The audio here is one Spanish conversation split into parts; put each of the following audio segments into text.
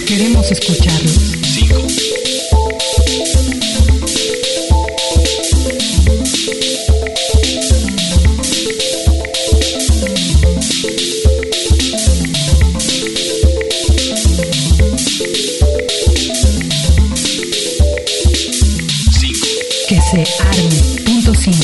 Queremos escucharlos. 5. Que se arme. Punto 5.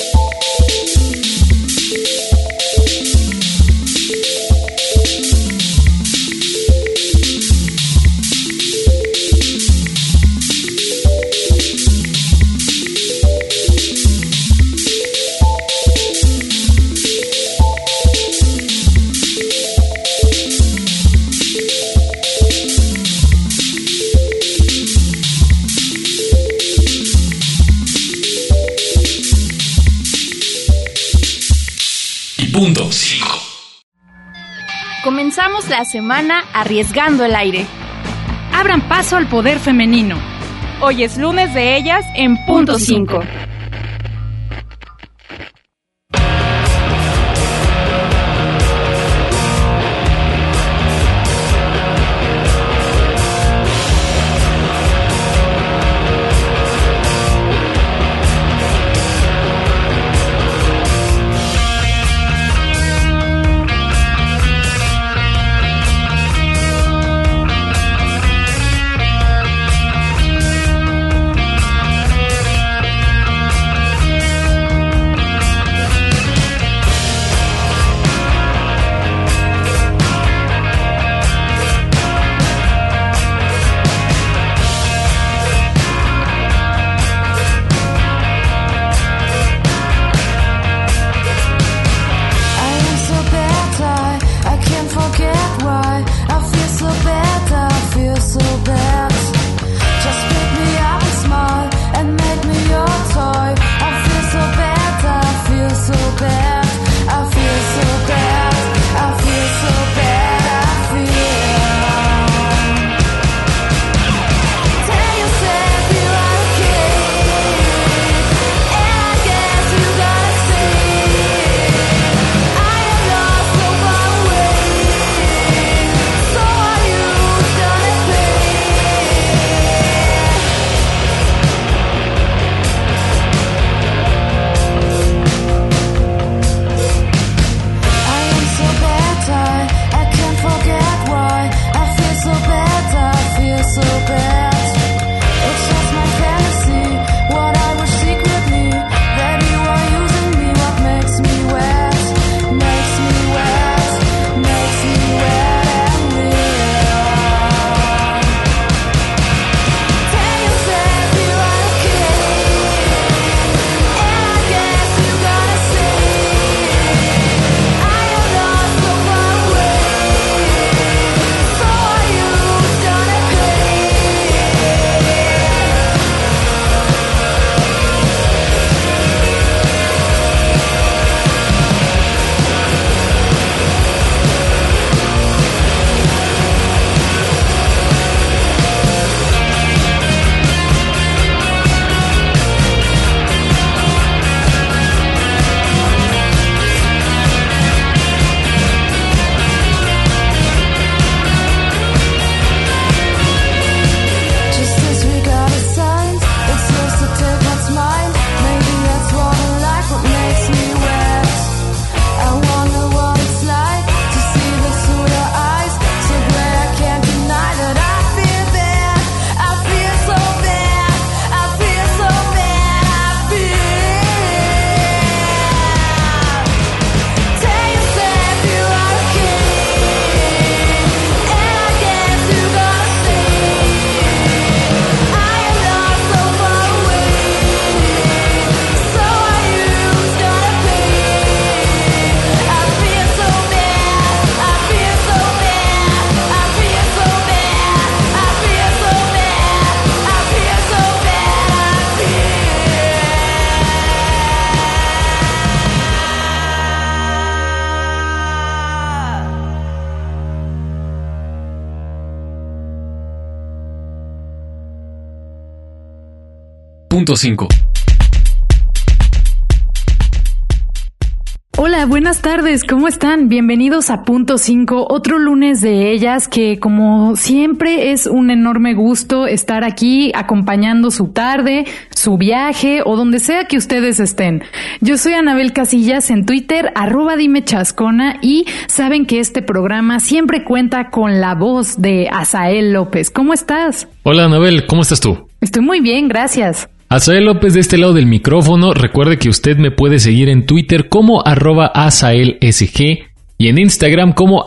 Punto 5. Comenzamos la semana arriesgando el aire. Abran paso al poder femenino. Hoy es lunes de ellas en Punto 5. Punto 5. Hola, buenas tardes, ¿cómo están? Bienvenidos a Punto 5, otro lunes de ellas que como siempre es un enorme gusto estar aquí acompañando su tarde, su viaje o donde sea que ustedes estén. Yo soy Anabel Casillas en Twitter, @dimechascona, y saben que este programa siempre cuenta con la voz de Asael López. ¿Cómo estás? Hola Anabel, ¿cómo estás tú? Estoy muy bien, gracias. Asael López de este lado del micrófono. Recuerde que usted me puede seguir en Twitter como @AsaelSG y en Instagram como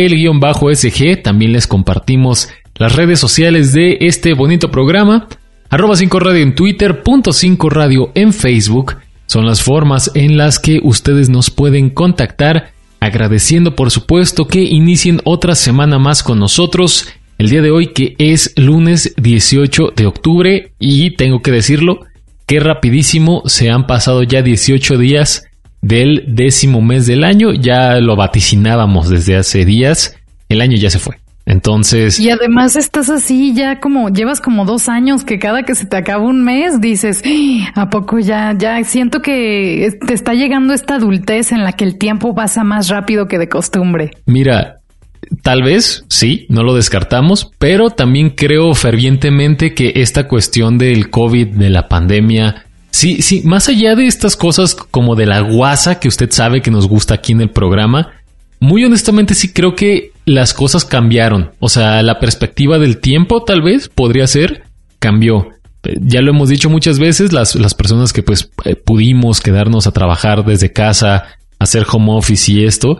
Asael_SG. También les compartimos las redes sociales de este bonito programa. @5radio en Twitter, .5 radio en Facebook. Son las formas en las que ustedes nos pueden contactar. Agradeciendo por supuesto que inicien otra semana más con nosotros. El día de hoy, que es lunes 18 de octubre, y tengo que decirlo, que rapidísimo se han pasado ya 18 días del 10º mes del año. Ya lo vaticinábamos desde hace días, el año ya se fue. Entonces... Y además estás así ya como, llevas como 2 años que cada que se te acaba un mes dices, ¿a poco ya siento que te está llegando esta adultez en la que el tiempo pasa más rápido que de costumbre? Mira... Tal vez, sí, no lo descartamos, pero también creo fervientemente que esta cuestión del COVID, de la pandemia, sí, más allá de estas cosas como de la guasa que usted sabe que nos gusta aquí en el programa, muy honestamente sí creo que las cosas cambiaron. O sea, la perspectiva del tiempo tal vez podría ser, cambió. Ya lo hemos dicho muchas veces, las personas que pues pudimos quedarnos a trabajar desde casa, hacer home office y esto...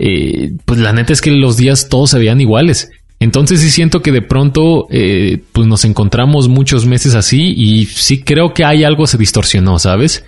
pues la neta es que los días todos se veían iguales. Entonces sí siento que de pronto pues nos encontramos muchos meses así y sí creo que hay algo se distorsionó, ¿sabes?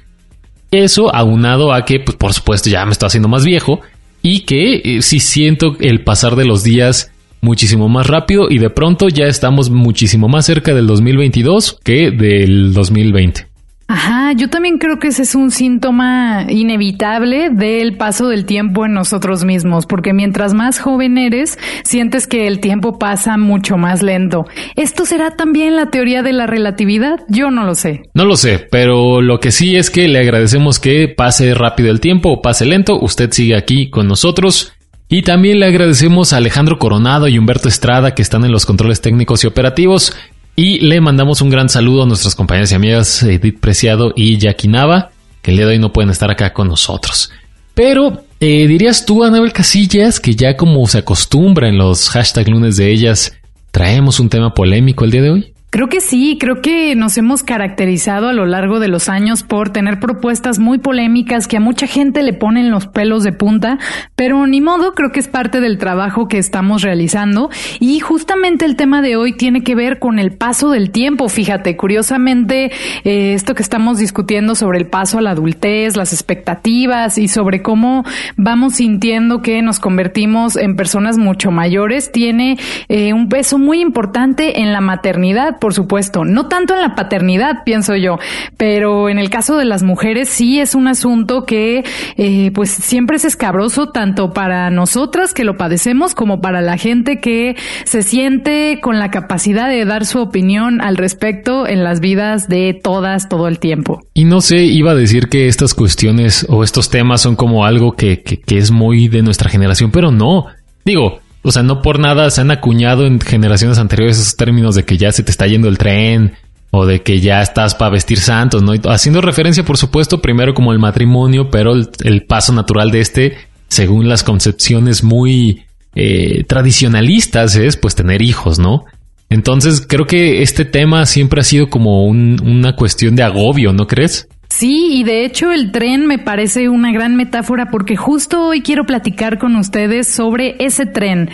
Eso aunado a que pues por supuesto ya me estoy haciendo más viejo y que sí siento el pasar de los días muchísimo más rápido y de pronto ya estamos muchísimo más cerca del 2022 que del 2020. Ajá, yo también creo que ese es un síntoma inevitable del paso del tiempo en nosotros mismos, porque mientras más joven eres, sientes que el tiempo pasa mucho más lento. ¿Esto será también la teoría de la relatividad? Yo no lo sé. No lo sé, pero lo que sí es que le agradecemos que pase rápido el tiempo o pase lento. Usted sigue aquí con nosotros. Y también le agradecemos a Alejandro Coronado y Humberto Estrada, que están en los controles técnicos y operativos. Y le mandamos un gran saludo a nuestras compañeras y amigas Edith Preciado y Jackie Nava, que el día de hoy no pueden estar acá con nosotros. Pero, ¿dirías tú, Anabel Casillas, que ya como se acostumbra en los hashtag lunes de ellas, traemos un tema polémico el día de hoy? Creo que sí, creo que nos hemos caracterizado a lo largo de los años por tener propuestas muy polémicas que a mucha gente le ponen los pelos de punta, pero ni modo, creo que es parte del trabajo que estamos realizando y justamente el tema de hoy tiene que ver con el paso del tiempo. Fíjate, curiosamente, esto que estamos discutiendo sobre el paso a la adultez, las expectativas y sobre cómo vamos sintiendo que nos convertimos en personas mucho mayores, tiene un peso muy importante en la maternidad. Por supuesto, no tanto en la paternidad, pienso yo, pero en el caso de las mujeres sí es un asunto que pues siempre es escabroso tanto para nosotras que lo padecemos como para la gente que se siente con la capacidad de dar su opinión al respecto en las vidas de todas todo el tiempo. Y no sé, iba a decir que estas cuestiones o estos temas son como algo que es muy de nuestra generación, pero no, digo... O sea, no por nada se han acuñado en generaciones anteriores esos términos de que ya se te está yendo el tren o de que ya estás para vestir santos, ¿no? Haciendo referencia, por supuesto, primero como el matrimonio, pero el paso natural de este, según las concepciones muy tradicionalistas, es pues tener hijos, ¿no? Entonces creo que este tema siempre ha sido como una cuestión de agobio, ¿no crees? Sí, y de hecho el tren me parece una gran metáfora porque justo hoy quiero platicar con ustedes sobre ese tren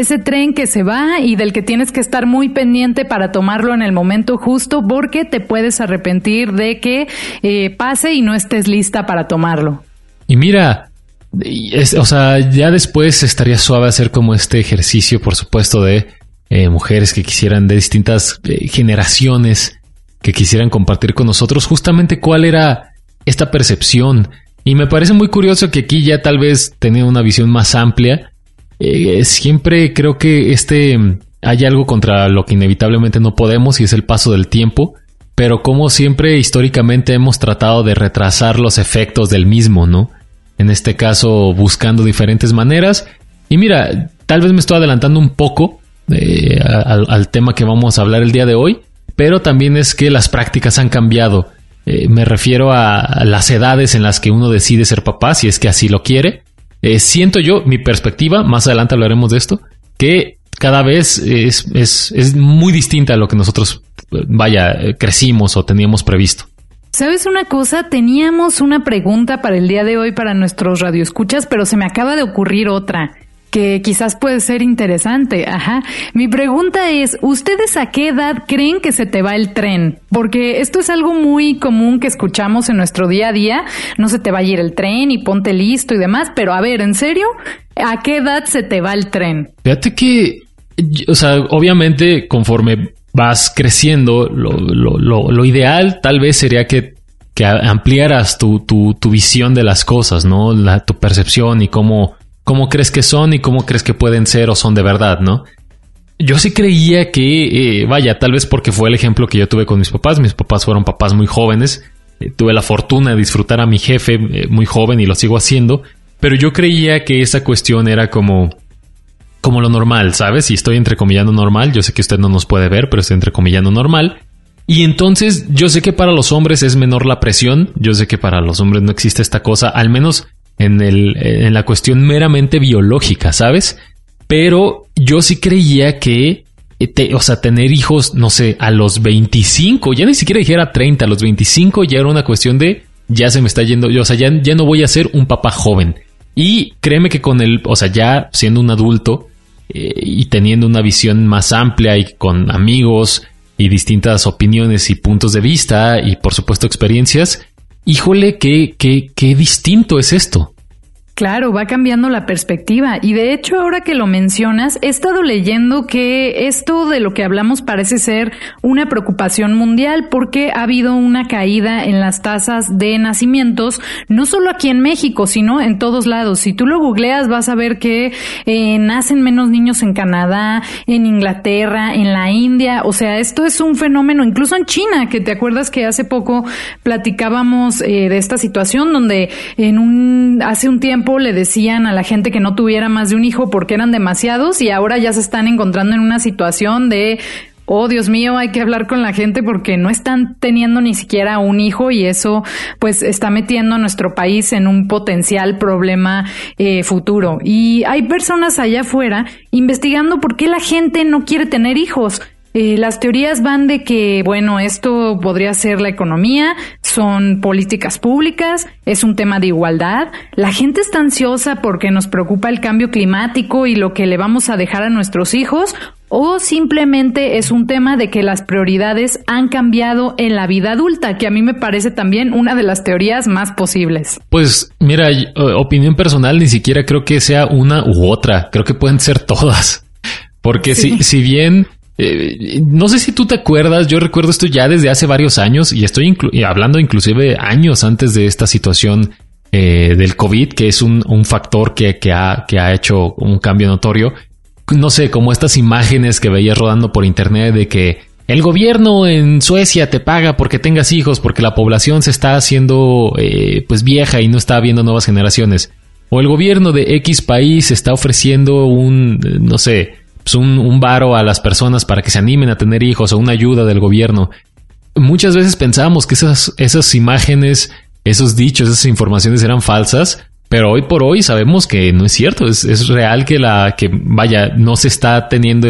que se va y del que tienes que estar muy pendiente para tomarlo en el momento justo porque te puedes arrepentir de que pase y no estés lista para tomarlo. Y mira, o sea, ya después estaría suave hacer como este ejercicio, por supuesto, de mujeres que quisieran de distintas generaciones que quisieran compartir con nosotros justamente cuál era esta percepción. Y me parece muy curioso que aquí ya tal vez tenía una visión más amplia. Siempre creo que hay algo contra lo que inevitablemente no podemos y es el paso del tiempo, pero como siempre históricamente hemos tratado de retrasar los efectos del mismo, ¿no? en este caso buscando diferentes maneras. Y mira, tal vez me estoy adelantando un poco al tema que vamos a hablar el día de hoy, pero también es que las prácticas han cambiado. Me refiero a las edades en las que uno decide ser papá, si es que así lo quiere. Siento yo, mi perspectiva, más adelante hablaremos de esto, que cada vez es muy distinta a lo que nosotros, crecimos o teníamos previsto. ¿Sabes una cosa? Teníamos una pregunta para el día de hoy para nuestros radioescuchas, pero se me acaba de ocurrir otra que quizás puede ser interesante. Ajá. Mi pregunta es, ¿ustedes a qué edad creen que se te va el tren? Porque esto es algo muy común que escuchamos en nuestro día a día. No se te va a ir el tren y ponte listo y demás, pero a ver, ¿en serio? ¿A qué edad se te va el tren? Fíjate que, obviamente conforme vas creciendo, lo ideal tal vez sería que ampliaras tu visión de las cosas, ¿no? Tu percepción y cómo crees que son y cómo crees que pueden ser o son de verdad, ¿no? Yo sí creía que, tal vez porque fue el ejemplo que yo tuve con mis papás. Mis papás fueron papás muy jóvenes. Tuve la fortuna de disfrutar a mi jefe muy joven y lo sigo haciendo. Pero yo creía que esa cuestión era como lo normal, ¿sabes? Y estoy entrecomillando normal. Yo sé que usted no nos puede ver, pero estoy entrecomillando normal. Y entonces yo sé que para los hombres es menor la presión. Yo sé que para los hombres no existe esta cosa, al menos en la cuestión meramente biológica, ¿sabes? Pero yo sí creía que, tener hijos, no sé, a los 25, ya ni siquiera dijera 30, a los 25 ya era una cuestión de, ya se me está yendo, ya no voy a ser un papá joven. Y créeme que ya siendo un adulto y teniendo una visión más amplia y con amigos y distintas opiniones y puntos de vista y por supuesto experiencias, híjole, qué distinto es esto. Claro, va cambiando la perspectiva y de hecho ahora que lo mencionas he estado leyendo que esto de lo que hablamos parece ser una preocupación mundial porque ha habido una caída en las tasas de nacimientos, no solo aquí en México sino en todos lados. Si tú lo googleas vas a ver que nacen menos niños en Canadá, en Inglaterra, en la India, o sea, esto es un fenómeno incluso en China, que te acuerdas que hace poco platicábamos de esta situación donde hace un tiempo le decían a la gente que no tuviera más de un hijo porque eran demasiados y ahora ya se están encontrando en una situación de, oh Dios mío, hay que hablar con la gente porque no están teniendo ni siquiera un hijo y eso pues está metiendo a nuestro país en un potencial problema futuro. Y hay personas allá afuera investigando por qué la gente no quiere tener hijos. Las teorías van de que, bueno, esto podría ser la economía, son políticas públicas, es un tema de igualdad. La gente está ansiosa porque nos preocupa el cambio climático y lo que le vamos a dejar a nuestros hijos, o simplemente es un tema de que las prioridades han cambiado en la vida adulta, que a mí me parece también una de las teorías más posibles. Pues mira, opinión personal, ni siquiera creo que sea una u otra, creo que pueden ser todas, porque sí. si bien... no sé si tú te acuerdas, yo recuerdo esto ya desde hace varios años y estoy hablando inclusive años antes de esta situación del COVID, que es un factor que ha hecho un cambio notorio. No sé, como estas imágenes que veías rodando por internet de que el gobierno en Suecia te paga porque tengas hijos porque la población se está haciendo pues vieja y no está habiendo nuevas generaciones. O el gobierno de X país está ofreciendo un varo a las personas para que se animen a tener hijos o una ayuda del gobierno. Muchas veces pensábamos que esas imágenes, esos dichos, esas informaciones eran falsas, pero hoy por hoy sabemos que no es cierto. Es real que no se está teniendo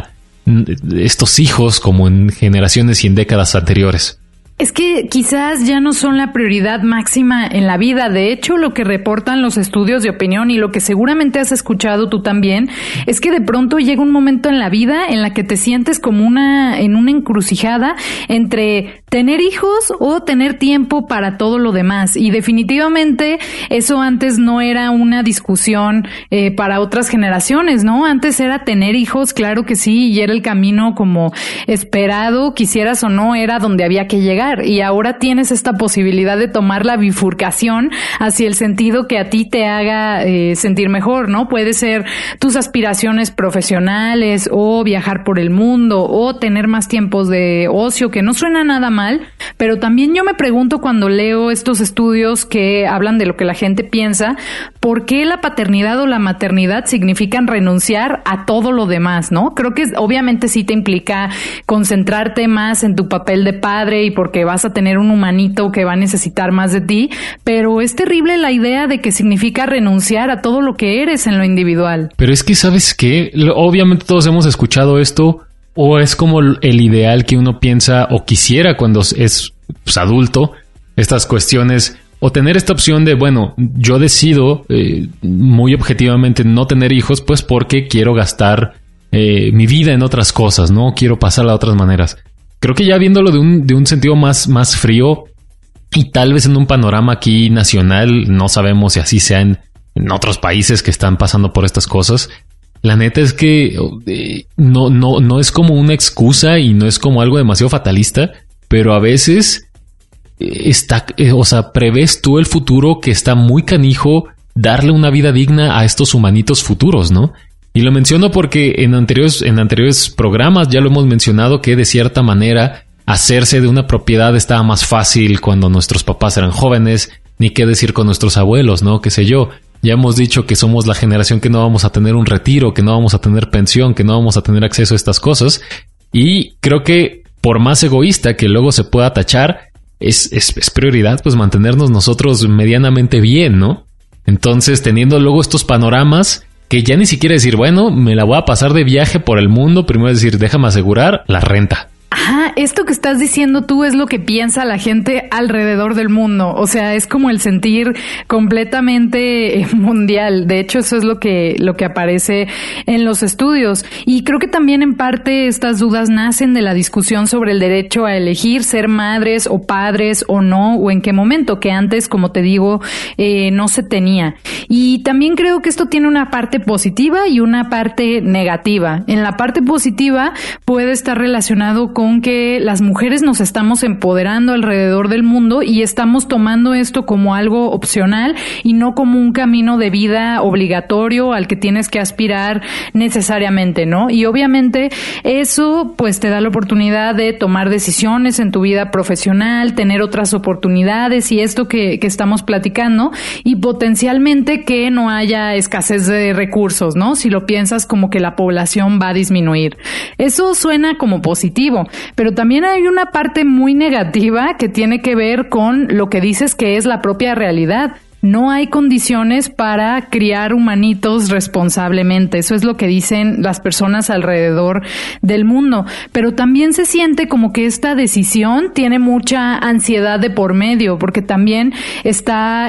estos hijos como en generaciones y en décadas anteriores. Es que quizás ya no son la prioridad máxima en la vida. De hecho, lo que reportan los estudios de opinión y lo que seguramente has escuchado tú también, es que de pronto llega un momento en la vida en la que te sientes como en una encrucijada entre tener hijos o tener tiempo para todo lo demás. Y definitivamente eso antes no era una discusión para otras generaciones, ¿no? Antes era tener hijos, claro que sí, y era el camino como esperado, quisieras o no, era donde había que llegar. lugar y ahora tienes esta posibilidad de tomar la bifurcación hacia el sentido que a ti te haga sentir mejor, ¿no? Puede ser tus aspiraciones profesionales o viajar por el mundo o tener más tiempos de ocio, que no suena nada mal, pero también yo me pregunto cuando leo estos estudios que hablan de lo que la gente piensa, ¿por qué la paternidad o la maternidad significan renunciar a todo lo demás, ¿no? Creo que obviamente sí te implica concentrarte más en tu papel de padre y porque vas a tener un humanito que va a necesitar más de ti, pero es terrible la idea de que significa renunciar a todo lo que eres en lo individual. Pero es que, ¿sabes qué? Obviamente todos hemos escuchado esto, o es como el ideal que uno piensa o quisiera cuando es pues, adulto, estas cuestiones, o tener esta opción de, bueno, yo decido muy objetivamente no tener hijos, pues porque quiero gastar mi vida en otras cosas, ¿no? Quiero pasarla de otras maneras. Creo que ya viéndolo de un sentido más frío y tal vez en un panorama aquí nacional, no sabemos si así sea en otros países que están pasando por estas cosas. La neta es que no es como una excusa y no es como algo demasiado fatalista, pero a veces prevés tú el futuro que está muy canijo darle una vida digna a estos humanitos futuros, ¿no? Y lo menciono porque en anteriores programas ya lo hemos mencionado que de cierta manera hacerse de una propiedad estaba más fácil cuando nuestros papás eran jóvenes, ni qué decir con nuestros abuelos, ¿no? Qué sé yo. Ya hemos dicho que somos la generación que no vamos a tener un retiro, que no vamos a tener pensión, que no vamos a tener acceso a estas cosas. Y creo que por más egoísta que luego se pueda tachar, es prioridad pues mantenernos nosotros medianamente bien, ¿no? Entonces, teniendo luego estos panoramas que ya ni siquiera decir, bueno, me la voy a pasar de viaje por el mundo, primero decir, déjame asegurar la renta. Ajá, esto que estás diciendo tú es lo que piensa la gente alrededor del mundo. O sea, es como el sentir completamente mundial. De hecho, eso es lo que aparece en los estudios. Y creo que también en parte estas dudas nacen de la discusión sobre el derecho a elegir ser madres o padres o no, o en qué momento, que antes, como te digo, no se tenía. Y también creo que esto tiene una parte positiva y una parte negativa. En la parte positiva puede estar relacionado con que las mujeres nos estamos empoderando alrededor del mundo y estamos tomando esto como algo opcional y no como un camino de vida obligatorio al que tienes que aspirar necesariamente, ¿no? Y obviamente eso pues te da la oportunidad de tomar decisiones en tu vida profesional, tener otras oportunidades y esto que estamos platicando y potencialmente que no haya escasez de recursos, ¿no? Si lo piensas como que la población va a disminuir. Eso suena como positivo. Pero también hay una parte muy negativa que tiene que ver con lo que dices que es la propia realidad. No hay condiciones para criar humanitos responsablemente. Eso es lo que dicen las personas alrededor del mundo. Pero también se siente como que esta decisión tiene mucha ansiedad de por medio, porque también está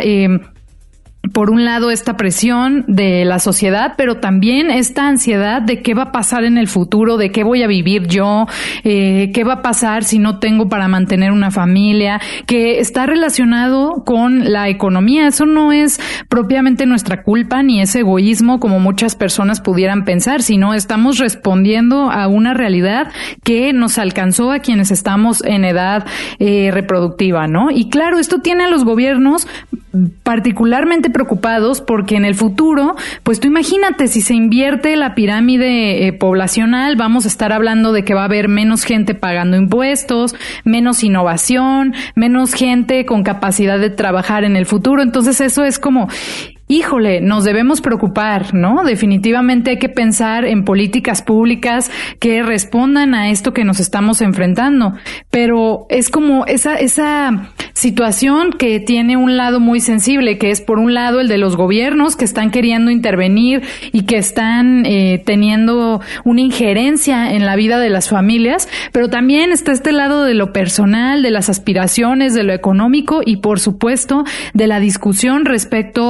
por un lado esta presión de la sociedad, pero también esta ansiedad de qué va a pasar en el futuro, de qué voy a vivir yo, qué va a pasar si no tengo para mantener una familia, que está relacionado con la economía. Eso no es propiamente nuestra culpa ni es egoísmo como muchas personas pudieran pensar, sino estamos respondiendo a una realidad que nos alcanzó a quienes estamos en edad reproductiva, ¿no? Y claro, esto tiene a los gobiernos particularmente preocupados porque en el futuro, pues tú imagínate, si se invierte la pirámide poblacional, vamos a estar hablando de que va a haber menos gente pagando impuestos, menos innovación, menos gente con capacidad de trabajar en el futuro. Entonces eso es como... híjole, nos debemos preocupar, ¿no? Definitivamente hay que pensar en políticas públicas que respondan a esto que nos estamos enfrentando. Pero es como esa situación que tiene un lado muy sensible, que es por un lado el de los gobiernos que están queriendo intervenir y que están teniendo una injerencia en la vida de las familias, pero también está este lado de lo personal, de las aspiraciones, de lo económico y por supuesto de la discusión respecto a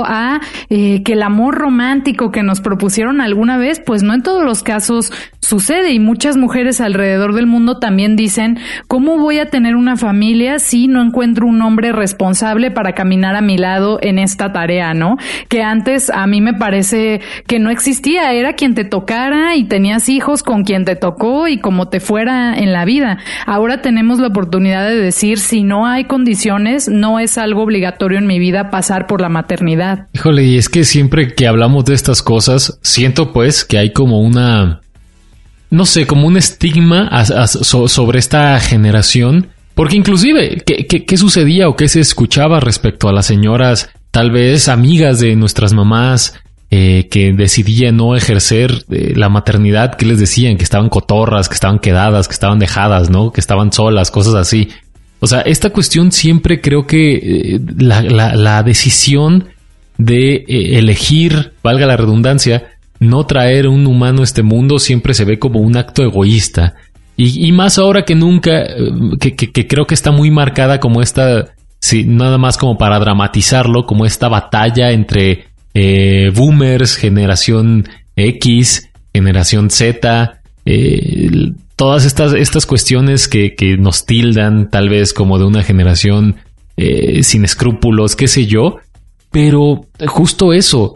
que el amor romántico que nos propusieron alguna vez, pues no en todos los casos sucede, y muchas mujeres alrededor del mundo también dicen, ¿cómo voy a tener una familia si no encuentro un hombre responsable para caminar a mi lado en esta tarea, ¿no? Que antes a mí me parece que no existía, era quien te tocara y tenías hijos con quien te tocó y como te fuera en la vida. Ahora tenemos la oportunidad de decir, si no hay condiciones, no es algo obligatorio en mi vida pasar por la maternidad. Híjole, y es que siempre que hablamos de estas cosas, siento pues que hay como una, no sé, como un estigma sobre esta generación, porque inclusive, ¿qué sucedía o qué se escuchaba respecto a las señoras, tal vez amigas de nuestras mamás, que decidían no ejercer la maternidad? ¿Qué les decían? Que estaban cotorras, que estaban quedadas, que estaban dejadas, ¿no? Que estaban solas, cosas así. O sea, esta cuestión siempre creo que la decisión de elegir, valga la redundancia, no traer un humano a este mundo siempre se ve como un acto egoísta. Y más ahora que nunca, que creo que está muy marcada como esta, sí, nada más como para dramatizarlo, como esta batalla entre boomers, generación X, generación Z, todas estas cuestiones que nos tildan tal vez como de una generación sin escrúpulos, qué sé yo, pero justo eso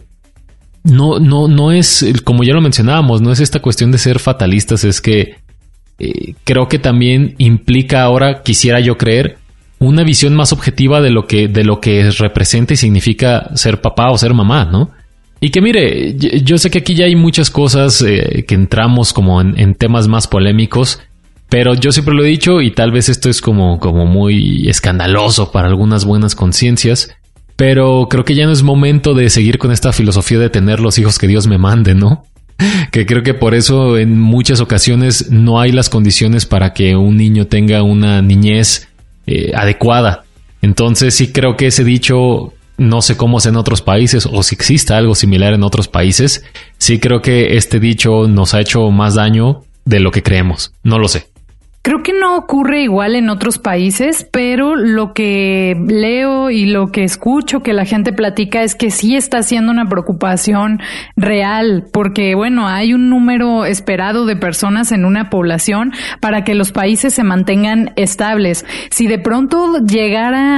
no es, como ya lo mencionábamos, no es esta cuestión de ser fatalistas, es que creo que también implica ahora, quisiera yo creer, una visión más objetiva de lo que representa y significa ser papá o ser mamá, ¿no? Y que mire, yo sé que aquí ya hay muchas cosas que entramos como en temas más polémicos, pero yo siempre lo he dicho y tal vez esto es como muy escandaloso para algunas buenas conciencias, pero creo que ya no es momento de seguir con esta filosofía de tener los hijos que Dios me mande, ¿no? Que creo que por eso en muchas ocasiones no hay las condiciones para que un niño tenga una niñez adecuada. Entonces sí creo que ese dicho, no sé cómo es en otros países o si exista algo similar en otros países, sí creo que este dicho nos ha hecho más daño de lo que creemos. No lo sé. Creo que no ocurre igual en otros países, pero lo que leo y lo que escucho que la gente platica es que sí está siendo una preocupación real, porque bueno, hay un número esperado de personas en una población para que los países se mantengan estables. Si de pronto llegara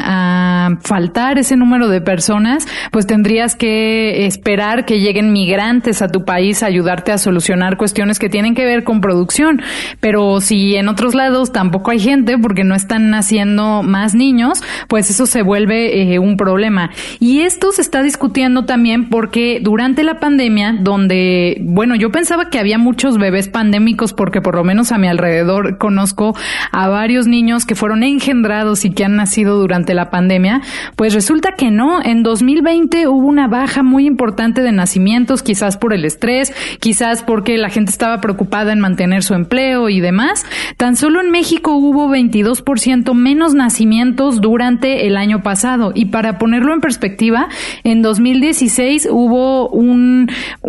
a faltar ese número de personas, pues tendrías que esperar que lleguen migrantes a tu país a ayudarte a solucionar cuestiones que tienen que ver con producción. Pero si en otros lados tampoco hay gente porque no están naciendo más niños, pues eso se vuelve un problema. Y esto se está discutiendo también porque durante la pandemia, donde, bueno, yo pensaba que había muchos bebés pandémicos porque por lo menos a mi alrededor conozco a varios niños que fueron engendrados y que han nacido durante la pandemia, pues resulta que no. En 2020 hubo una baja muy importante de nacimientos, quizás por el estrés, quizás porque la gente estaba preocupada en mantener su empleo y demás. Tan solo en México hubo 22% menos nacimientos durante el año pasado. Y para ponerlo en perspectiva, en 2016 hubo un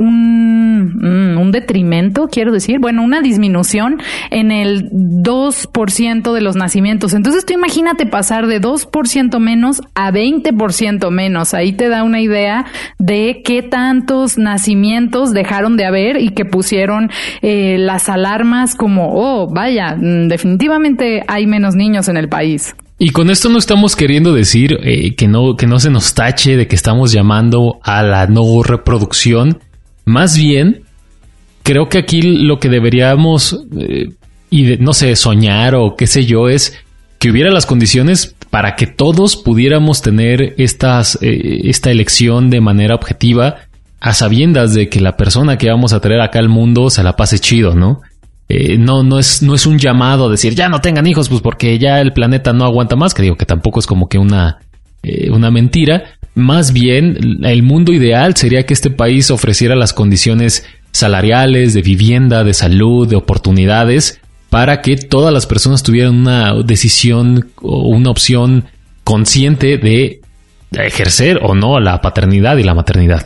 detrimento, quiero decir, bueno, una disminución en el 2% de los nacimientos. Entonces tú imagínate pasar de 2% menos a 20% menos. Ahí te da una idea de qué tantos nacimientos dejaron de haber y que pusieron las alarmas como, oh, vaya, definitivamente hay menos niños en el país. Y con esto no estamos queriendo decir que no se nos tache de que estamos llamando a la no reproducción. Más bien, creo que aquí lo que deberíamos, no sé, soñar o qué sé yo, es que hubiera las condiciones para que todos pudiéramos tener esta elección de manera objetiva, a sabiendas de que la persona que vamos a traer acá al mundo se la pase chido, ¿no? No es un llamado a decir ya no tengan hijos, pues porque ya el planeta no aguanta más, que digo que tampoco es como que una mentira. Más bien, el mundo ideal sería que este país ofreciera las condiciones salariales, de vivienda, de salud, de oportunidades, para que todas las personas tuvieran una decisión o una opción consciente de ejercer o no la paternidad y la maternidad.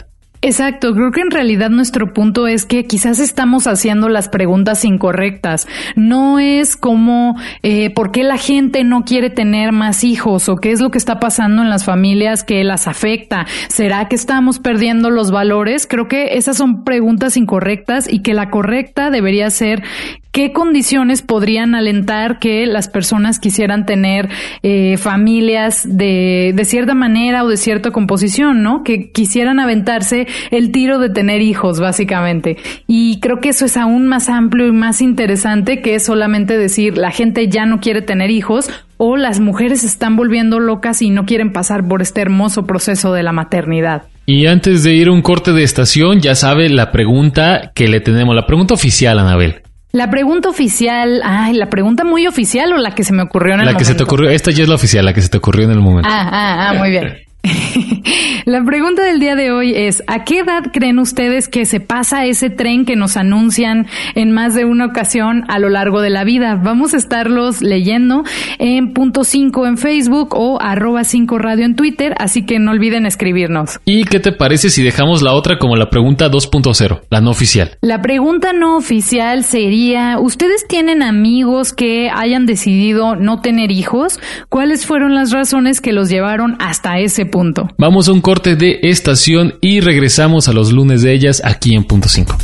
Exacto, creo que en realidad nuestro punto es que quizás estamos haciendo las preguntas incorrectas. No es como por qué la gente no quiere tener más hijos o qué es lo que está pasando en las familias que las afecta. ¿Será que estamos perdiendo los valores? Creo que esas son preguntas incorrectas y que la correcta debería ser ¿qué condiciones podrían alentar que las personas quisieran tener familias de cierta manera o de cierta composición, ¿no? Que quisieran aventarse el tiro de tener hijos, básicamente. Y creo que eso es aún más amplio y más interesante que solamente decir la gente ya no quiere tener hijos o las mujeres se están volviendo locas y no quieren pasar por este hermoso proceso de la maternidad. Y antes de ir a un corte de estación, ya sabe la pregunta que le tenemos, la pregunta oficial, Anabel. La pregunta oficial, la pregunta muy oficial o la que se me ocurrió en el momento. La que se te ocurrió, esta ya es la oficial, la que se te ocurrió en el momento. Muy bien. La pregunta del día de hoy es, ¿a qué edad creen ustedes que se pasa ese tren que nos anuncian en más de una ocasión a lo largo de la vida? Vamos a estarlos leyendo en .5 en Facebook o @5 Radio en Twitter, así que no olviden escribirnos. ¿Y qué te parece si dejamos la otra como la pregunta 2.0, la no oficial? La pregunta no oficial sería, ¿ustedes tienen amigos que hayan decidido no tener hijos? ¿Cuáles fueron las razones que los llevaron hasta ese punto? Vamos a un corte de estación y regresamos a los lunes de ellas aquí en .5.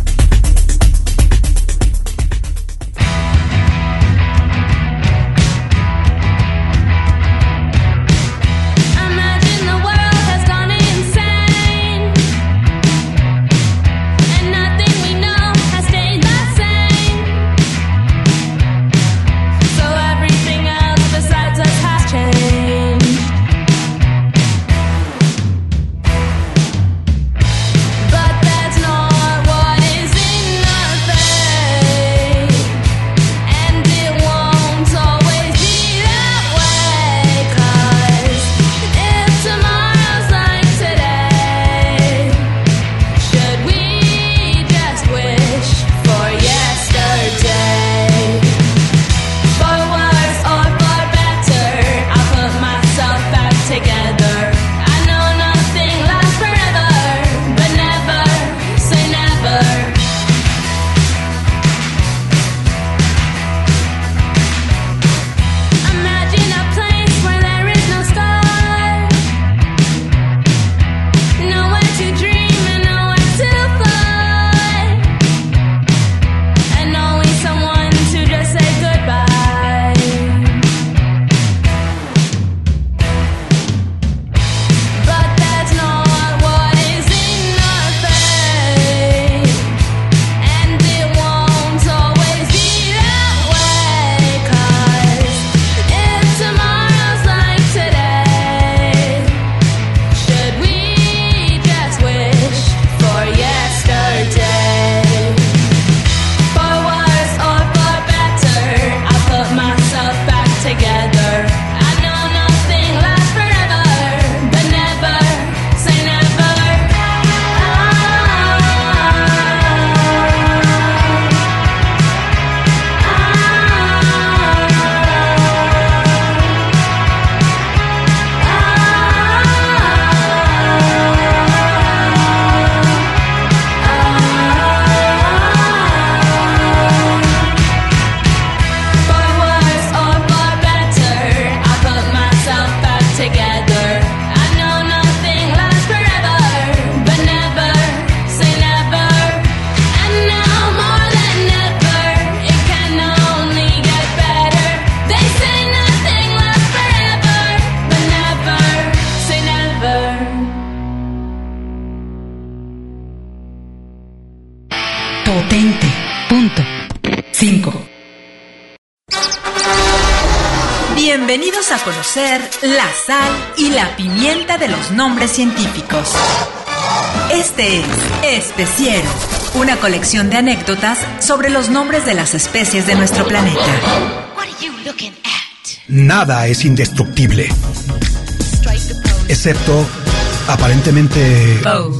Potente. Punto. 5. Bienvenidos a conocer la sal y la pimienta de los nombres científicos. Este es Especiero, una colección de anécdotas sobre los nombres de las especies de nuestro planeta. Nada es indestructible, excepto, aparentemente,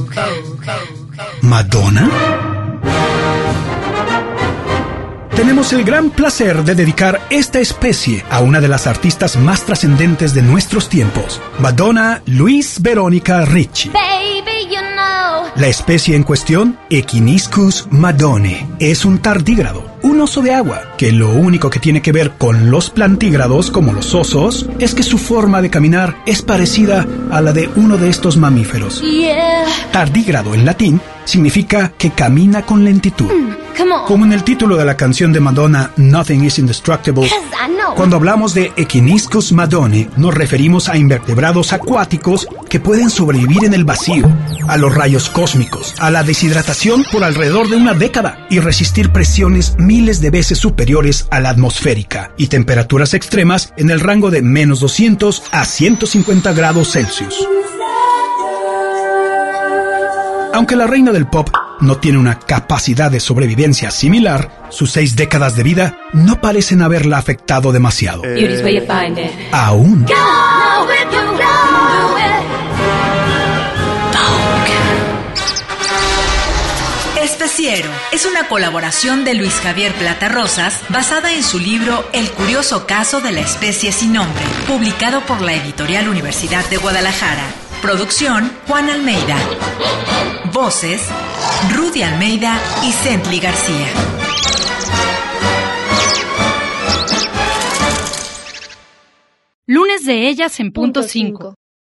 Madonna. Tenemos el gran placer de dedicar esta especie a una de las artistas más trascendentes de nuestros tiempos, Madonna Louise Veronica Ricci. La especie en cuestión, Equiniscus madone, es un tardígrado, un oso de agua, que lo único que tiene que ver con los plantígrados, como los osos, es que su forma de caminar es parecida a la de uno de estos mamíferos. Tardígrado en latín significa que camina con lentitud. Como en el título de la canción de Madonna, Nothing is Indestructible, cuando hablamos de Equiniscus madone, nos referimos a invertebrados acuáticos que pueden sobrevivir en el vacío, a los rayos cósmicos, a la deshidratación por alrededor de una década y resistir presiones miles de veces superiores a la atmosférica y temperaturas extremas en el rango de menos 200 a 150 grados Celsius. Aunque la reina del pop no tiene una capacidad de sobrevivencia similar, sus 6 décadas de vida no parecen haberla afectado demasiado. Aún. Especiero es una colaboración de Luis Javier Plata Rosas basada en su libro El curioso caso de la especie sin nombre, publicado por la editorial Universidad de Guadalajara. Producción, Juan Almeida. Voces, Rudy Almeida y Cently García. Lunes de ellas en punto 5.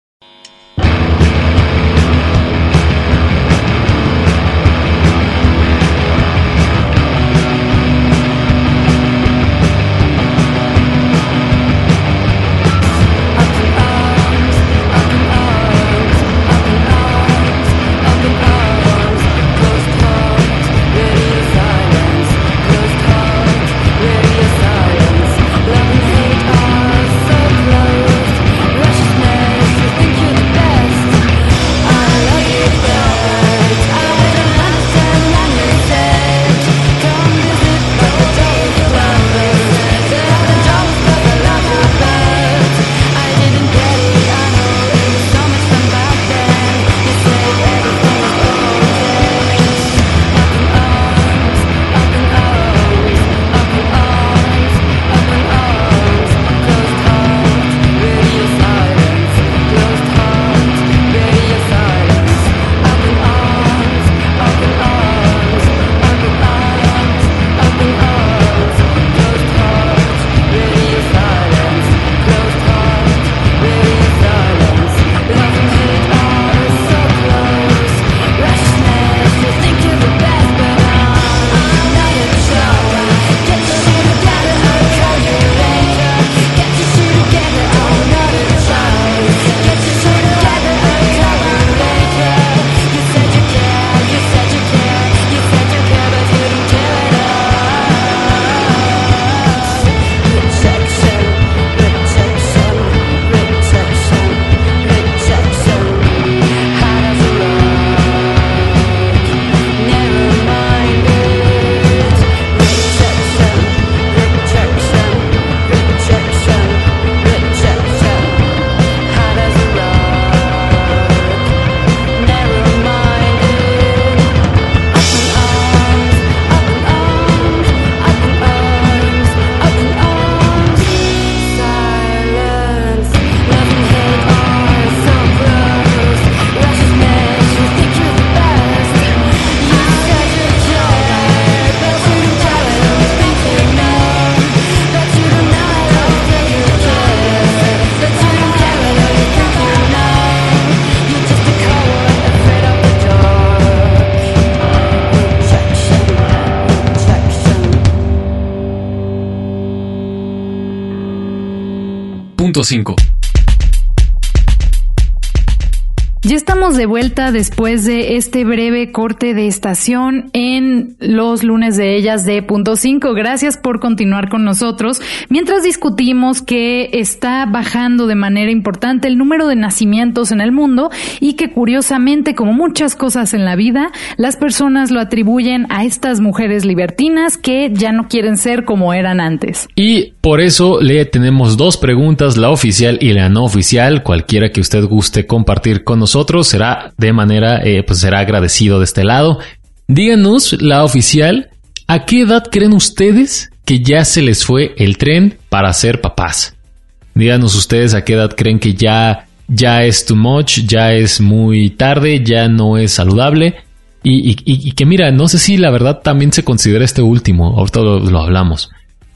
Punto 5. Ya estamos de vuelta después de este breve corte de estación en los lunes de ellas de Punto 5. Gracias por continuar con nosotros. Mientras discutimos que está bajando de manera importante el número de nacimientos en el mundo y que curiosamente, como muchas cosas en la vida, las personas lo atribuyen a estas mujeres libertinas que ya no quieren ser como eran antes. Y por eso le tenemos 2 preguntas, la oficial y la no oficial. Cualquiera que usted guste compartir con nosotros será de manera, será agradecido de este lado. Díganos, la oficial, ¿a qué edad creen ustedes que ya se les fue el tren para ser papás? Díganos ustedes a qué edad creen que ya ya es too much, ya es muy tarde, ya no es saludable. Y que mira, no sé si la verdad también se considera este último, ahorita lo hablamos.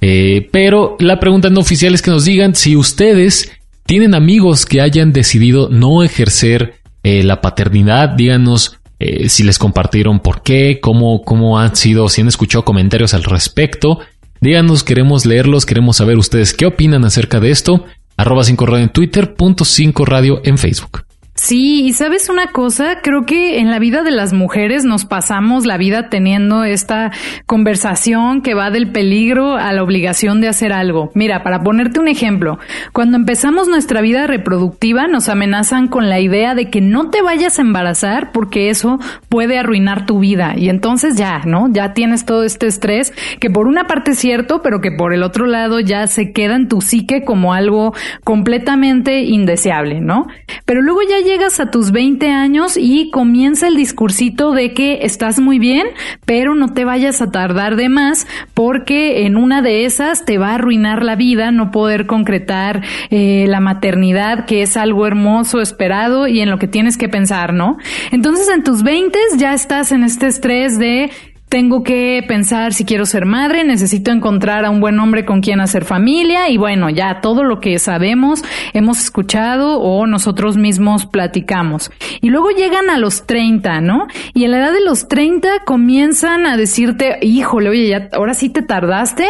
Pero la pregunta no oficial es que nos digan si ustedes tienen amigos que hayan decidido no ejercer la paternidad. Díganos si les compartieron por qué, cómo han sido, si han escuchado comentarios al respecto. Díganos, queremos leerlos, queremos saber ustedes qué opinan acerca de esto. @5radio en Twitter, .5radio en Facebook. Sí, y ¿sabes una cosa? Creo que en la vida de las mujeres nos pasamos la vida teniendo esta conversación que va del peligro a la obligación de hacer algo. Mira, para ponerte un ejemplo, cuando empezamos nuestra vida reproductiva nos amenazan con la idea de que no te vayas a embarazar porque eso puede arruinar tu vida. Y entonces ya, ¿no? Ya tienes todo este estrés que por una parte es cierto, pero que por el otro lado ya se queda en tu psique como algo completamente indeseable, ¿no? Pero luego ya llegas a tus 20 años y comienza el discursito de que estás muy bien, pero no te vayas a tardar de más porque en una de esas te va a arruinar la vida no poder concretar la maternidad, que es algo hermoso, esperado y en lo que tienes que pensar, ¿no? Entonces en tus 20s ya estás en este estrés de tengo que pensar si quiero ser madre, necesito encontrar a un buen hombre con quien hacer familia y bueno, ya todo lo que sabemos, hemos escuchado o nosotros mismos platicamos. Y luego llegan a los 30, ¿no? Y en la edad de los 30 comienzan a decirte, híjole, oye, ya ahora sí te tardaste,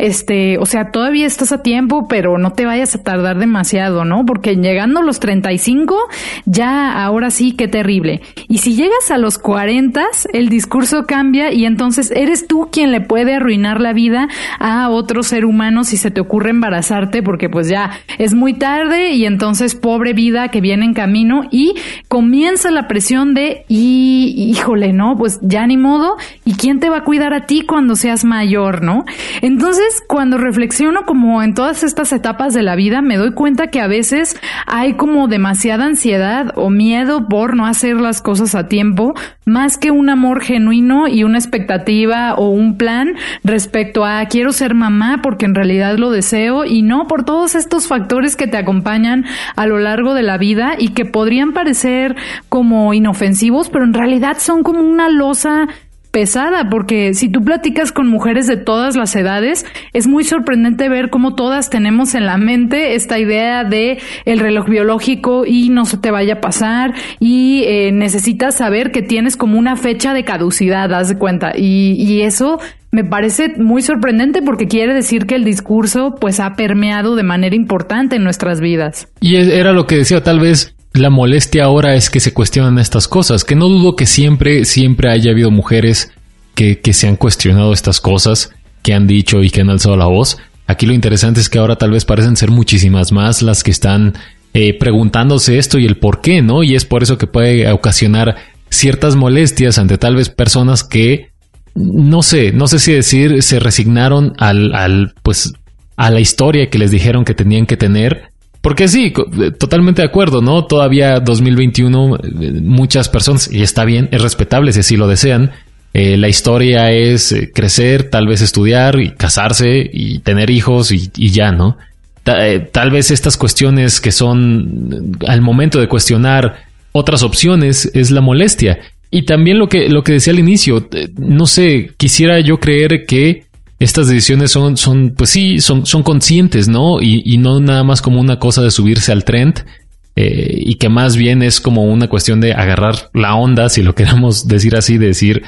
o sea, todavía estás a tiempo, pero no te vayas a tardar demasiado, ¿no? Porque llegando a los 35, ya ahora sí, qué terrible. Y si llegas a los 40, el discurso cambia y entonces eres tú quien le puede arruinar la vida a otro ser humano si se te ocurre embarazarte porque pues ya es muy tarde y entonces pobre vida que viene en camino y comienza la presión de híjole, ¿no? Pues ya ni modo, ¿y quién te va a cuidar a ti cuando seas mayor, no? Entonces cuando reflexiono como en todas estas etapas de la vida me doy cuenta que a veces hay como demasiada ansiedad o miedo por no hacer las cosas a tiempo más que un amor genuino y una expectativa o un plan respecto a quiero ser mamá porque en realidad lo deseo y no por todos estos factores que te acompañan a lo largo de la vida y que podrían parecer como inofensivos, pero en realidad son como una losa pesada, porque si tú platicas con mujeres de todas las edades, es muy sorprendente ver cómo todas tenemos en la mente esta idea de el reloj biológico y no se te vaya a pasar y necesitas saber que tienes como una fecha de caducidad, haz de cuenta, y eso me parece muy sorprendente porque quiere decir que el discurso pues ha permeado de manera importante en nuestras vidas. Y era lo que decía, tal vez la molestia ahora es que se cuestionan estas cosas, que no dudo que siempre haya habido mujeres que se han cuestionado estas cosas, que han dicho y que han alzado la voz. Aquí lo interesante es que ahora tal vez parecen ser muchísimas más las que están preguntándose esto y el por qué, ¿no? Y es por eso que puede ocasionar ciertas molestias ante tal vez personas que no sé si decir se resignaron pues a la historia que les dijeron que tenían que tener. Porque sí, totalmente de acuerdo, ¿no? Todavía 2021, muchas personas, y está bien, es respetable si así lo desean, la historia es crecer, tal vez estudiar y casarse y tener hijos y ya, ¿no? Tal vez estas cuestiones que son al momento de cuestionar otras opciones es la molestia. Y también lo que decía al inicio, no sé, quisiera yo creer que estas decisiones son conscientes, ¿no? Y no nada más como una cosa de subirse al trend, y que más bien es como una cuestión de agarrar la onda, si lo queremos decir así, de decir,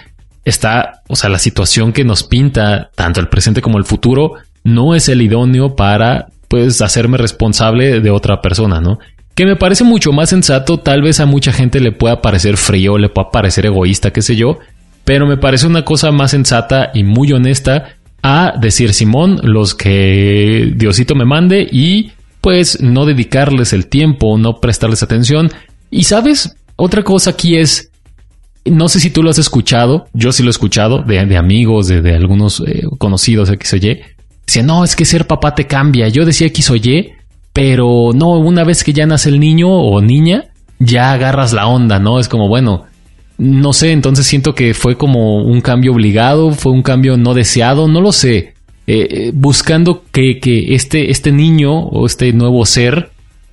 la situación que nos pinta tanto el presente como el futuro no es el idóneo para, pues, hacerme responsable de otra persona, ¿no? Que me parece mucho más sensato, tal vez a mucha gente le pueda parecer frío, le pueda parecer egoísta, qué sé yo, pero me parece una cosa más sensata y muy honesta a decir, Simón, los que Diosito me mande y pues no dedicarles el tiempo, no prestarles atención. Y sabes, otra cosa aquí es, no sé si tú lo has escuchado, yo sí lo he escuchado de amigos, de algunos conocidos X o Y, decían, no, es que ser papá te cambia. Yo decía X o Y, pero no, una vez que ya nace el niño o niña, ya agarras la onda, ¿no? Es como, bueno, no sé, entonces siento que fue como un cambio obligado, fue un cambio no deseado, no lo sé. Buscando que este niño o este nuevo ser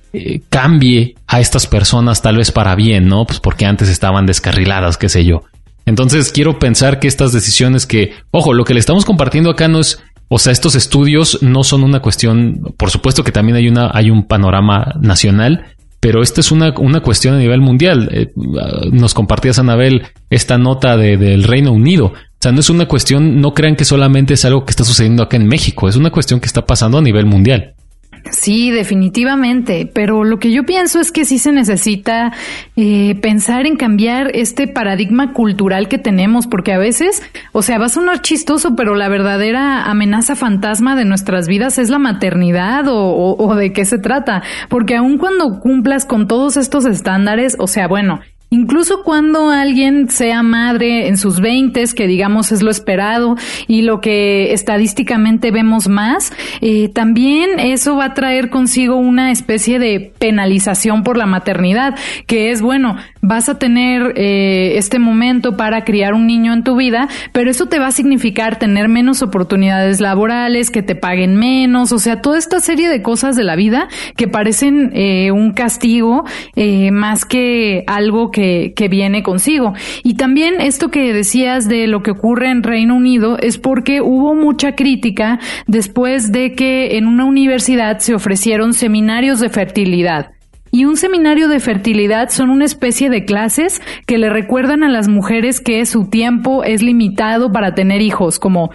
cambie a estas personas tal vez para bien, ¿no? Pues porque antes estaban descarriladas, qué sé yo. Entonces quiero pensar que estas decisiones que, ojo, lo que le estamos compartiendo acá no es, o sea, estos estudios no son una cuestión, por supuesto que también hay un panorama nacional, pero esta es una cuestión a nivel mundial. Nos compartías, Anabel, esta nota del Reino Unido. O sea, no es una cuestión, no crean que solamente es algo que está sucediendo acá en México, es una cuestión que está pasando a nivel mundial. Sí, definitivamente, pero lo que yo pienso es que sí se necesita pensar en cambiar este paradigma cultural que tenemos, porque a veces, o sea, va a sonar chistoso, pero la verdadera amenaza fantasma de nuestras vidas es la maternidad o de qué se trata, porque aun cuando cumplas con todos estos estándares, o sea, bueno, incluso cuando alguien sea madre en sus 20s, que digamos es lo esperado y lo que estadísticamente vemos más, también eso va a traer consigo una especie de penalización por la maternidad, que es, bueno, vas a tener este momento para criar un niño en tu vida, pero eso te va a significar tener menos oportunidades laborales, que te paguen menos, o sea, toda esta serie de cosas de la vida que parecen un castigo más que algo que viene consigo. Y también esto que decías de lo que ocurre en Reino Unido es porque hubo mucha crítica después de que en una universidad se ofrecieron seminarios de fertilidad. Y un seminario de fertilidad son una especie de clases que le recuerdan a las mujeres que su tiempo es limitado para tener hijos, como,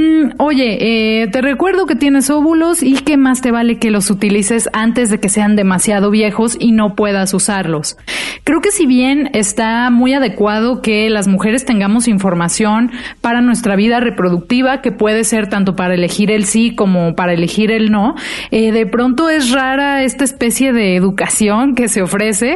oye, te recuerdo que tienes óvulos y que más te vale que los utilices antes de que sean demasiado viejos y no puedas usarlos. Creo que si bien está muy adecuado que las mujeres tengamos información para nuestra vida reproductiva, que puede ser tanto para elegir el sí como para elegir el no, de pronto es rara esta especie de educación que se ofrece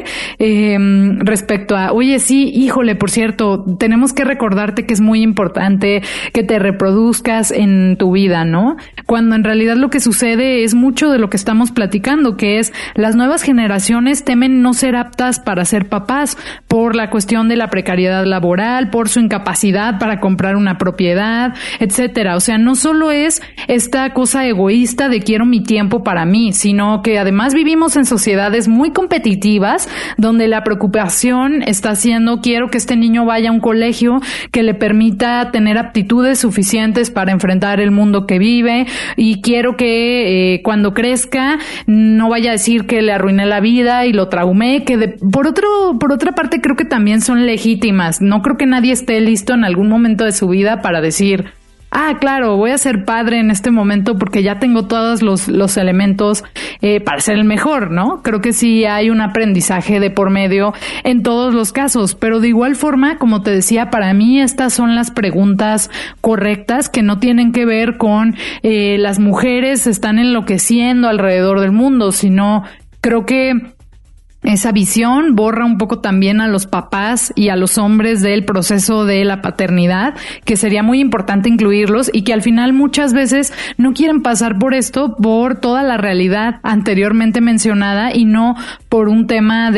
respecto a, oye, sí, híjole, por cierto, tenemos que recordarte que es muy importante que te reproduzcas en tu vida, ¿no? Cuando en realidad lo que sucede es mucho de lo que estamos platicando, que es las nuevas generaciones temen no ser aptas para ser papás por la cuestión de la precariedad laboral, por su incapacidad para comprar una propiedad, etcétera. O sea, no solo es esta cosa egoísta de quiero mi tiempo para mí, sino que además vivimos en sociedades muy competitivas, donde la preocupación está siendo quiero que este niño vaya a un colegio que le permita tener aptitudes suficientes para enfrentar el mundo que vive, y quiero que cuando crezca no vaya a decir que le arruiné la vida y lo traumé, que por otra parte creo que también son legítimas. No creo que nadie esté listo en algún momento de su vida para decir, claro, voy a ser padre en este momento porque ya tengo todos los elementos para ser el mejor, ¿no? Creo que sí hay un aprendizaje de por medio en todos los casos, pero de igual forma, como te decía, para mí estas son las preguntas correctas que no tienen que ver con las mujeres se están enloqueciendo alrededor del mundo, sino creo que esa visión borra un poco también a los papás y a los hombres del proceso de la paternidad, que sería muy importante incluirlos y que al final muchas veces no quieren pasar por esto por toda la realidad anteriormente mencionada y no por un tema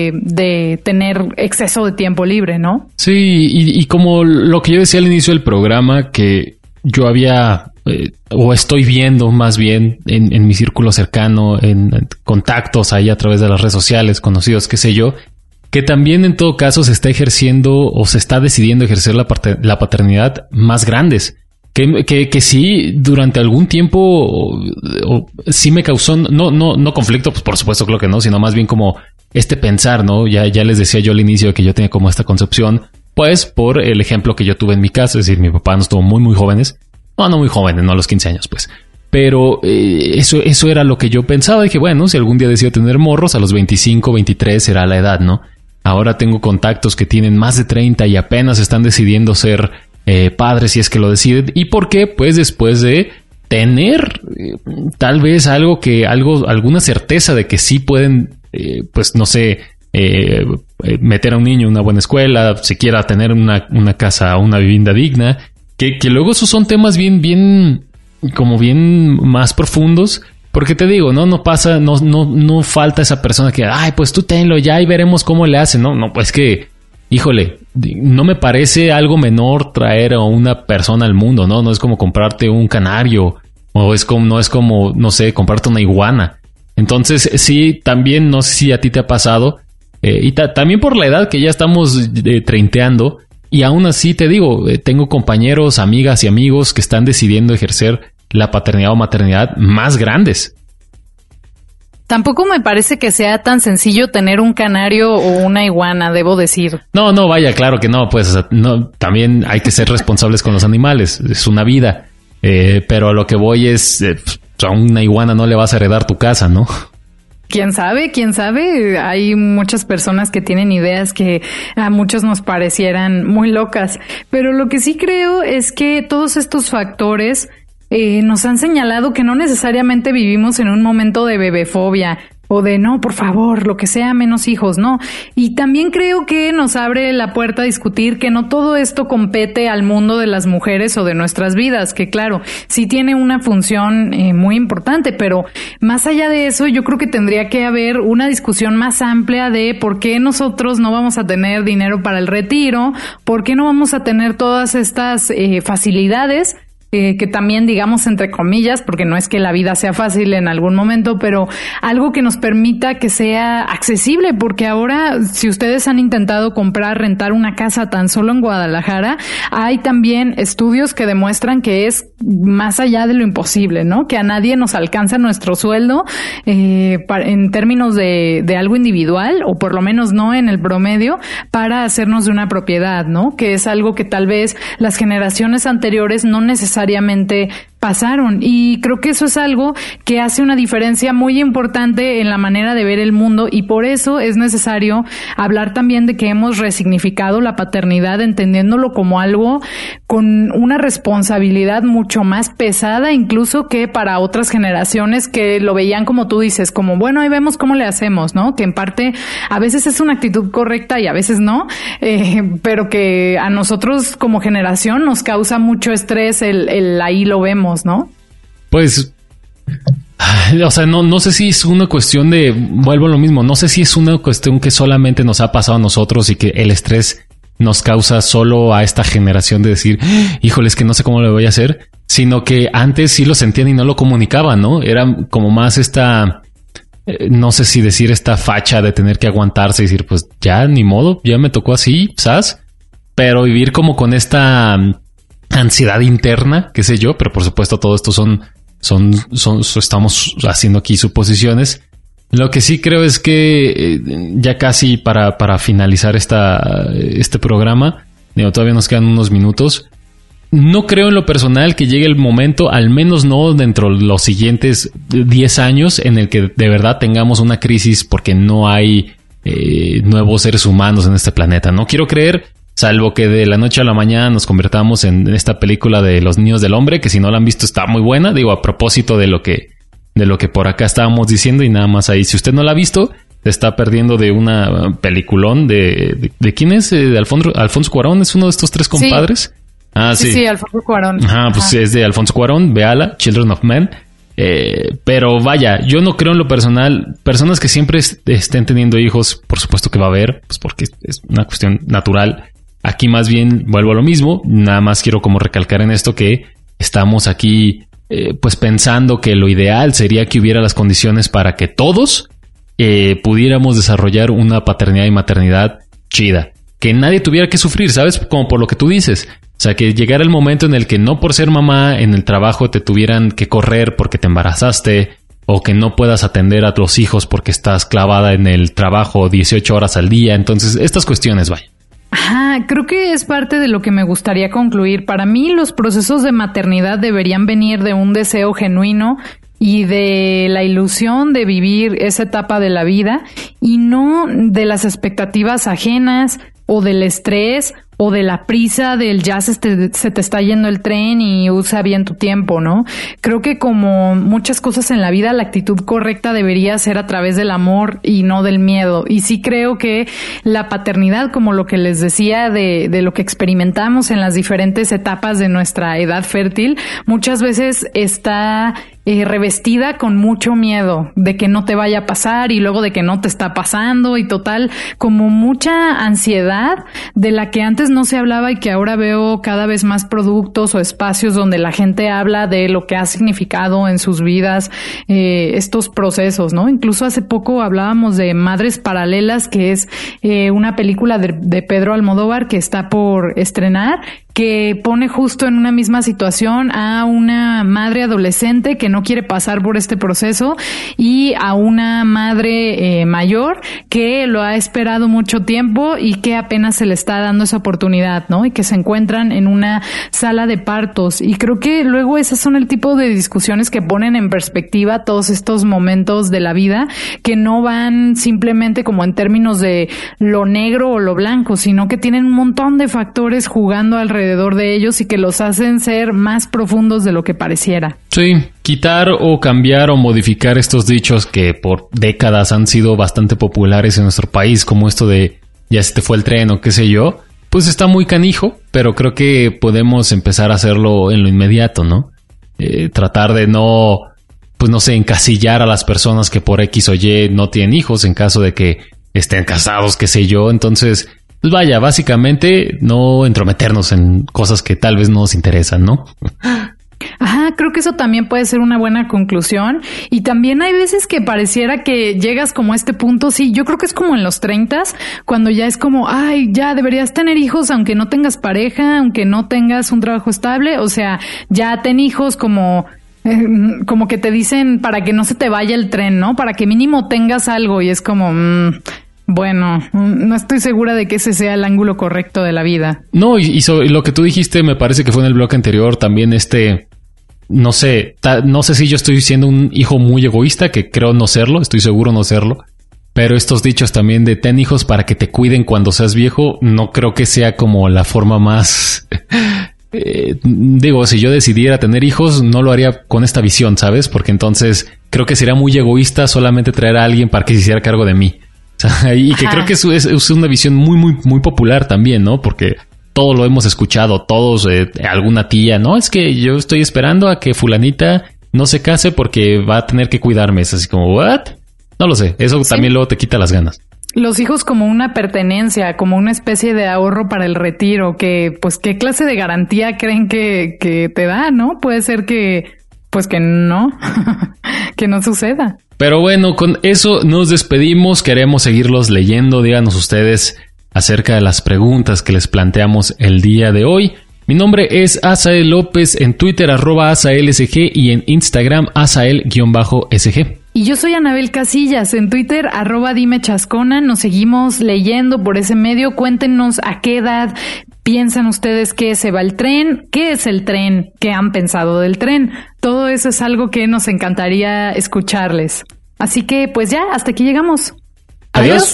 de tener exceso de tiempo libre, ¿no? Sí, y como lo que yo decía al inicio del programa, que yo había o estoy viendo más bien en mi círculo cercano, en contactos ahí a través de las redes sociales, conocidos, qué sé yo, que también en todo caso se está ejerciendo o se está decidiendo ejercer la paternidad más grandes. Que sí, durante algún tiempo sí me causó, no conflicto, pues por supuesto creo que no, sino más bien como este pensar, ¿no? Ya les decía yo al inicio que yo tenía como esta concepción, pues por el ejemplo que yo tuve en mi casa, es decir, mi papá nos tuvo muy jóvenes. No muy jóvenes, no a los 15 años, pues. Pero eso era lo que yo pensaba. Dije, bueno, si algún día decido tener morros, a los 25, 23 será la edad, ¿no? Ahora tengo contactos que tienen más de 30 y apenas están decidiendo ser padres si es que lo deciden. ¿Y por qué? Pues después de tener tal vez alguna certeza de que sí pueden, pues no sé, meter a un niño en una buena escuela, siquiera tener una casa, una vivienda digna. Que luego esos son temas bien más profundos, porque te digo, no pasa, no falta esa persona que, pues tú tenlo ya y veremos cómo le hacen. No, pues que, híjole, no me parece algo menor traer a una persona al mundo, ¿no? No es como comprarte un canario, o no es como, no sé, comprarte una iguana. Entonces, sí, también no sé si a ti te ha pasado, y también por la edad que ya estamos treinteando, y aún así te digo, tengo compañeros, amigas y amigos que están decidiendo ejercer la paternidad o maternidad más grandes. Tampoco me parece que sea tan sencillo tener un canario o una iguana, debo decir. No, vaya, claro que no, pues no, también hay que ser responsables con los animales, es una vida. Pero a lo que voy es, a una iguana no le vas a heredar tu casa, ¿no? ¿Quién sabe? ¿Quién sabe? Hay muchas personas que tienen ideas que a muchos nos parecieran muy locas. Pero lo que sí creo es que todos estos factores nos han señalado que no necesariamente vivimos en un momento de bebefobia o de no, por favor, lo que sea, menos hijos, no. Y también creo que nos abre la puerta a discutir que no todo esto compete al mundo de las mujeres o de nuestras vidas, que claro, sí tiene una función muy importante, pero más allá de eso, yo creo que tendría que haber una discusión más amplia de por qué nosotros no vamos a tener dinero para el retiro, por qué no vamos a tener todas estas facilidades, que también, digamos, entre comillas, porque no es que la vida sea fácil en algún momento, pero algo que nos permita que sea accesible, porque ahora, si ustedes han intentado rentar una casa tan solo en Guadalajara, hay también estudios que demuestran que es más allá de lo imposible, ¿no? Que a nadie nos alcanza nuestro sueldo en términos de algo individual, o por lo menos no en el promedio, para hacernos de una propiedad, ¿no? Que es algo que tal vez las generaciones anteriores no necesariamente pasaron, y creo que eso es algo que hace una diferencia muy importante en la manera de ver el mundo, y por eso es necesario hablar también de que hemos resignificado la paternidad, entendiéndolo como algo con una responsabilidad mucho más pesada incluso que para otras generaciones que lo veían, como tú dices, como bueno, ahí vemos cómo le hacemos, ¿no? Que en parte a veces es una actitud correcta y a veces no, pero que a nosotros como generación nos causa mucho estrés el ahí lo vemos, ¿no? Pues, o sea, no sé si es una cuestión de, vuelvo a lo mismo, no sé si es una cuestión que solamente nos ha pasado a nosotros y que el estrés nos causa solo a esta generación de decir, híjole, es que no sé cómo lo voy a hacer, sino que antes sí lo sentían y no lo comunicaban, ¿no? Era como más esta, no sé si decir esta facha de tener que aguantarse y decir, pues ya, ni modo, ya me tocó así, ¿sabes? Pero vivir como con esta ansiedad interna, qué sé yo, pero por supuesto todo esto estamos haciendo aquí suposiciones. Lo que sí creo es que ya casi para finalizar este programa, todavía nos quedan unos minutos. No creo en lo personal que llegue el momento, al menos no dentro de los siguientes 10 años, en el que de verdad tengamos una crisis porque no hay nuevos seres humanos en este planeta. No quiero creer, salvo que de la noche a la mañana nos convertamos en esta película de Los Niños del Hombre, que si no la han visto está muy buena. Digo, a propósito de lo que por acá estábamos diciendo, y nada más ahí. Si usted no la ha visto, se está perdiendo de una peliculón de ¿quién es? De Alfonso Cuarón, es uno de estos tres compadres. Sí. Sí, Alfonso Cuarón. Pues es de Alfonso Cuarón, véala, Children of Men. Pero vaya, yo no creo en lo personal. Personas que siempre estén teniendo hijos, por supuesto que va a haber, pues porque es una cuestión natural. Aquí más bien vuelvo a lo mismo. Nada más quiero como recalcar en esto que estamos aquí pues pensando que lo ideal sería que hubiera las condiciones para que todos pudiéramos desarrollar una paternidad y maternidad chida. Que nadie tuviera que sufrir, ¿sabes? Como por lo que tú dices. O sea, que llegara el momento en el que no por ser mamá en el trabajo te tuvieran que correr porque te embarazaste, o que no puedas atender a tus hijos porque estás clavada en el trabajo 18 horas al día. Entonces, estas cuestiones, vaya. Creo que es parte de lo que me gustaría concluir. Para mí, los procesos de maternidad deberían venir de un deseo genuino y de la ilusión de vivir esa etapa de la vida, y no de las expectativas ajenas o del estrés o de la prisa del ya se te está yendo el tren y usa bien tu tiempo, ¿no? Creo que como muchas cosas en la vida, la actitud correcta debería ser a través del amor y no del miedo. Y sí creo que la paternidad, como lo que les decía de lo que experimentamos en las diferentes etapas de nuestra edad fértil, muchas veces está revestida con mucho miedo de que no te vaya a pasar y luego de que no te está pasando y total, como mucha ansiedad de la que antes no se hablaba y que ahora veo cada vez más productos o espacios donde la gente habla de lo que ha significado en sus vidas estos procesos, ¿no? Incluso hace poco hablábamos de Madres Paralelas, que es una película de Pedro Almodóvar que está por estrenar, que pone justo en una misma situación a una madre adolescente que no quiere pasar por este proceso y a una madre mayor que lo ha esperado mucho tiempo y que apenas se le está dando esa oportunidad, ¿no? Y que se encuentran en una sala de partos. Y creo que luego esas son el tipo de discusiones que ponen en perspectiva todos estos momentos de la vida, que no van simplemente como en términos de lo negro o lo blanco, sino que tienen un montón de factores jugando alrededor de ellos y que los hacen ser más profundos de lo que pareciera. Sí, quitar o cambiar o modificar estos dichos que por décadas han sido bastante populares en nuestro país, como esto de ya se te fue el tren o qué sé yo, pues está muy canijo, pero creo que podemos empezar a hacerlo en lo inmediato, ¿no? Tratar de no, pues no sé, encasillar a las personas que por X o Y no tienen hijos en caso de que estén casados, qué sé yo. Entonces, pues vaya, básicamente no entrometernos en cosas que tal vez no nos interesan, ¿no? Ajá, creo que eso también puede ser una buena conclusión. Y también hay veces que pareciera que llegas como a este punto, sí, yo creo que es como en los 30s, cuando ya es como, ay, ya deberías tener hijos aunque no tengas pareja, aunque no tengas un trabajo estable, o sea, ya ten hijos como que te dicen para que no se te vaya el tren, ¿no? Para que mínimo tengas algo y es como... Bueno, no estoy segura de que ese sea el ángulo correcto de la vida. No, y sobre lo que tú dijiste, me parece que fue en el bloque anterior también no sé si yo estoy siendo un hijo muy egoísta, que creo no serlo, estoy seguro no serlo, pero estos dichos también de ten hijos para que te cuiden cuando seas viejo, no creo que sea como la forma más... digo, si yo decidiera tener hijos, no lo haría con esta visión, ¿sabes? Porque entonces creo que sería muy egoísta solamente traer a alguien para que se hiciera cargo de mí. Y que creo que es una visión muy, muy, muy popular también, ¿no? Porque todo lo hemos escuchado, todos, alguna tía, ¿no? Es que yo estoy esperando a que fulanita no se case porque va a tener que cuidarme. Es así como, ¿what? No lo sé. Eso también luego te quita las ganas. Los hijos como una pertenencia, como una especie de ahorro para el retiro, que pues qué clase de garantía creen que te da, ¿no? Puede ser que, pues que no, que no suceda. Pero bueno, con eso nos despedimos. Queremos seguirlos leyendo. Díganos ustedes acerca de las preguntas que les planteamos el día de hoy. Mi nombre es Asael López, en Twitter @AsaelSG y en Instagram Asael_SG. Y yo soy Anabel Casillas, en Twitter @dimechascona. Nos seguimos leyendo por ese medio. Cuéntenos a qué edad piensan ustedes que se va el tren, qué es el tren, qué han pensado del tren. Todo eso es algo que nos encantaría escucharles. Así que pues ya, hasta aquí llegamos. Adiós.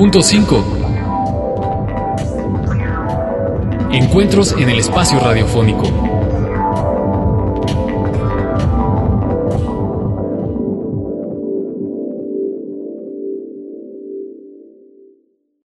Encuentros en el espacio radiofónico.